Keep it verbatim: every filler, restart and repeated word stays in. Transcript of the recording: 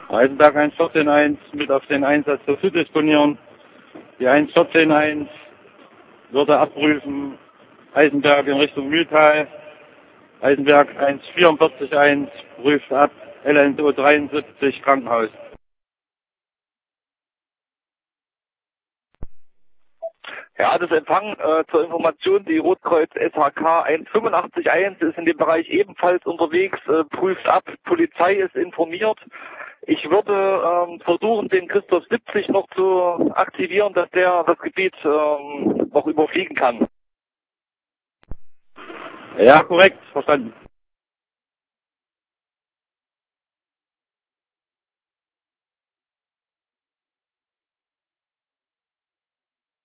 Eisenberg eins vierzehn eins mit auf den Einsatz der Süd disponieren. Die eins vierzehn eins würde abprüfen, Eisenberg in Richtung Mühltal. Eisenberg eins vierundvierzig eins prüft ab, L N O dreiundsiebzig Krankenhaus. Ja, das Empfang äh, zur Information, die Rotkreuz S H K eins fünfundachtzig eins ist in dem Bereich ebenfalls unterwegs, äh, prüft ab, Polizei ist informiert. Ich würde ähm, versuchen, den Christoph siebzig noch zu aktivieren, dass der das Gebiet ähm, noch überfliegen kann. Ja, korrekt, verstanden.